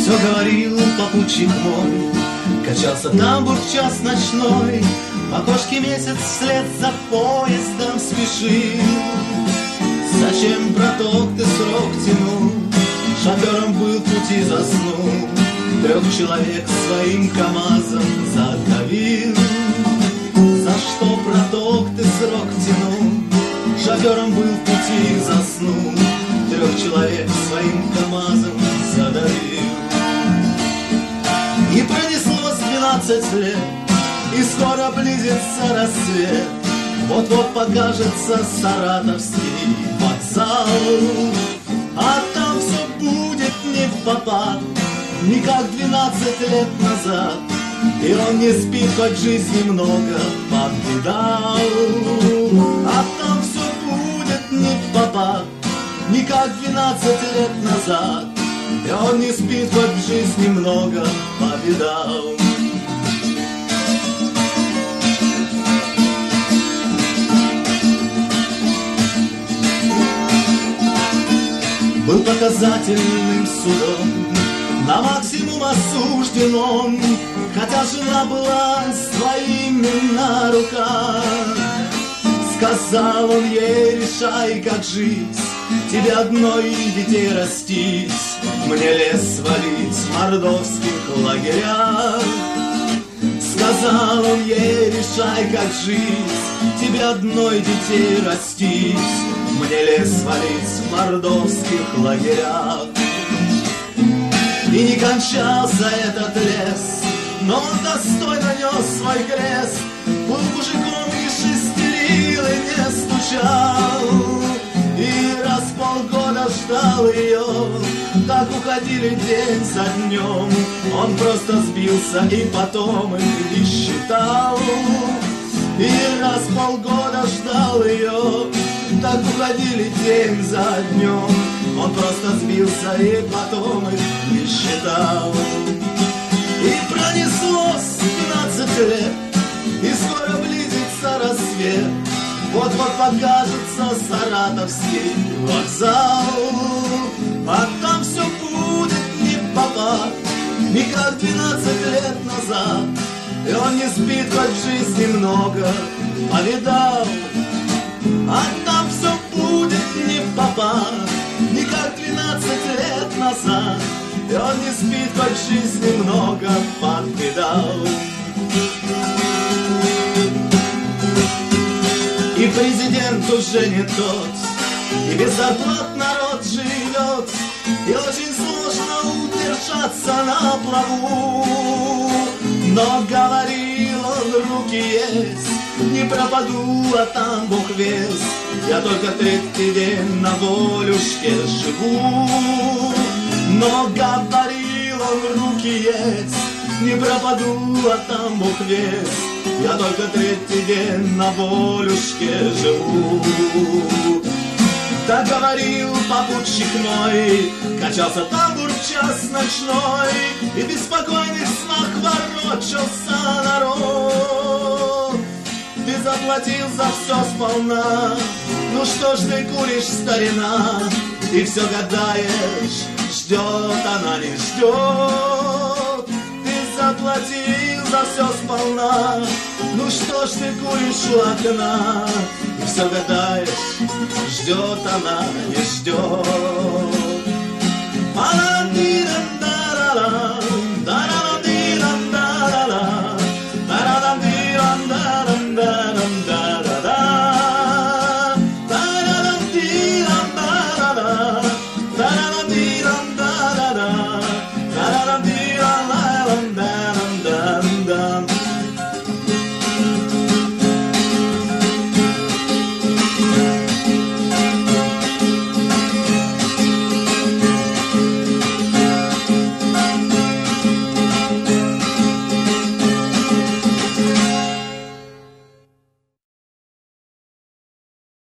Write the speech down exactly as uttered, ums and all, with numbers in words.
Все говорил попутчик мой, качался тамбур в час ночной, в окошке месяц вслед за поездом спешил. Зачем, браток, ты срок тянул? Шофером был, пути заснул, трех человек своим КамАЗом задавил. За что, браток, ты срок тянул? Шофером был, пути заснул, трех человек своим КамАЗом задавил. И пронеслось двенадцать лет, и скоро близится рассвет. Вот-вот покажется Саратовский вокзал, а там все будет не впопад, не как двенадцать лет назад. И он не спит, хоть жизни много повидал, а там все будет не впопад, не как двенадцать лет назад. И он не спит, хоть в жизни много повидал. Был показательным судом, на максимум осужден он, хотя жена была с двоими на руках. Сказал он ей: решай, как жить, тебе одной детей растить, мне лес валить в мордовских лагерях. Сказал он ей: решай, как жить, тебе одной детей растить, мне лес валить в мордовских лагерях. И не кончался этот лес, но он достойно нес свой крест. Был мужиком и шестерил, и не стучал, и раз в полгода ждал ее. Так уходили день за днем, он просто сбился и потом их не считал. И раз в полгода ждал ее, так уходили день за днем, он просто сбился и потом их не считал. И пронеслось двенадцать лет, и скоро близится рассвет. Вот-вот покажется Саратовский вокзал, а там все будет не впопад, не как двенадцать лет назад. И он не спит, хоть в жизни много повидал, а там все будет не впопад, не как двенадцать лет назад. И он не спит, хоть в жизни много повидал. И президент уже не тот, и без зарплат народ живет, и очень сложно удержаться на плаву. Но говорил он: руки есть, не пропаду, а там Бог весть. Я только третий день на волюшке живу. Но говорил он: руки есть, не пропаду, а там Бог весть. Я только третий день на волюшке живу. Так говорил попутчик мой, качался тамбур в час ночной, и в беспокойных снах ворочался народ. Ты заплатил за все сполна, ну что ж ты куришь, старина, и все гадаешь, ждет она, не ждет. Ты заплатил за все сполна, ну что ж ты куришь у окна, и все гадаешь, ждет она, не ждет.